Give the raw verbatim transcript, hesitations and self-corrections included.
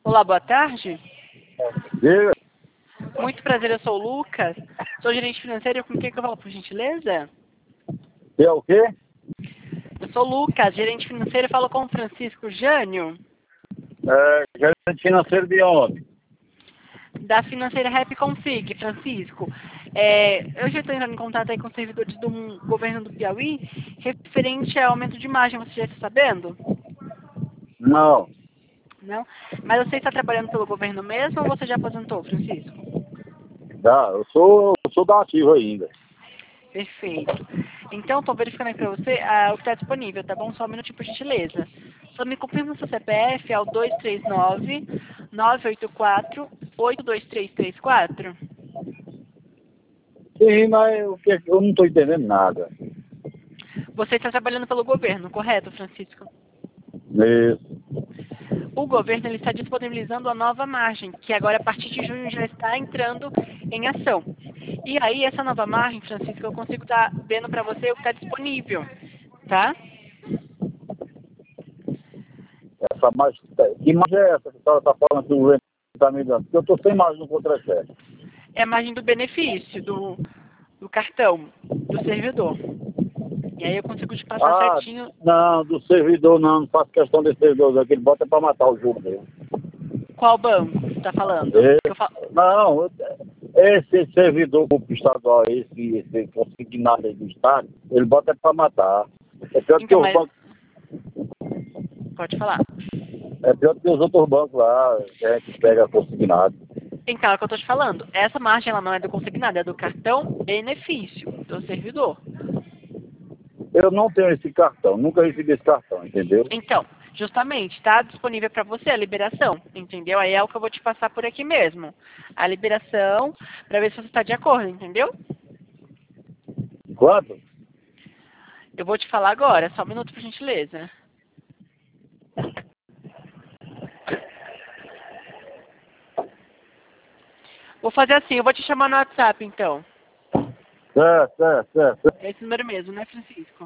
Olá, boa tarde. Diga. Muito prazer, eu sou o Lucas. Sou gerente financeiro. Com quem que eu falo, por gentileza? Que é o quê? Eu sou o Lucas, gerente financeiro. Eu falo com o Francisco Jânio, É, gerente financeiro de onde? da financeira Rap Config. Francisco, é, eu já estou entrando em contato aí com os servidores do governo do Piauí, referente ao aumento de margem. Você já está sabendo? Não. Não? Mas você está trabalhando pelo governo mesmo ou você já aposentou, Francisco? Tá, eu sou, eu sou da ativa ainda. Perfeito. Então, estou verificando aí para você ah, o que está disponível, tá bom? Só um minutinho, por gentileza. Só me confirma o seu C P F, é o dois três nove, nove oito quatro, oito dois três três quatro. Sim, mas eu, eu não estou entendendo nada. Você está trabalhando pelo governo, correto, Francisco? Isso. O governo ele está disponibilizando a nova margem, que agora, a partir de junho, já está entrando em ação. E aí, essa nova margem, Francisco, eu consigo estar vendo para você o que está disponível, tá? Essa mais, que margem é essa que a senhora está falando que o governo está me dando? Porque eu estou sem margem no contra-cheque. É a margem do benefício, do, do cartão, do servidor. E aí eu consigo te passar Ah, certinho não, do servidor não, não faço questão desse servidor, não, que ele bota para matar o jogo dele. qual banco você está falando. É, Eu falo, não, esse servidor público estadual, esse, esse consignado aí do Estado, ele bota para matar. É pior do que então, os mas bancos. pode falar. É pior do que os outros bancos lá, que a gente pega consignado. Então, é o que eu estou te falando. Essa margem ela não é do consignado, é do cartão benefício do servidor. Eu não tenho esse cartão, nunca recebi esse cartão, entendeu? Então, justamente, está disponível para você a liberação, entendeu? Aí é o que eu vou te passar por aqui mesmo. A liberação, para ver se você está de acordo, entendeu? Quanto? Eu vou te falar agora, só um minuto, por gentileza. Vou fazer assim, eu vou te chamar no WhatsApp, então. Certo, certo, certo. É esse número mesmo, né, Francisco?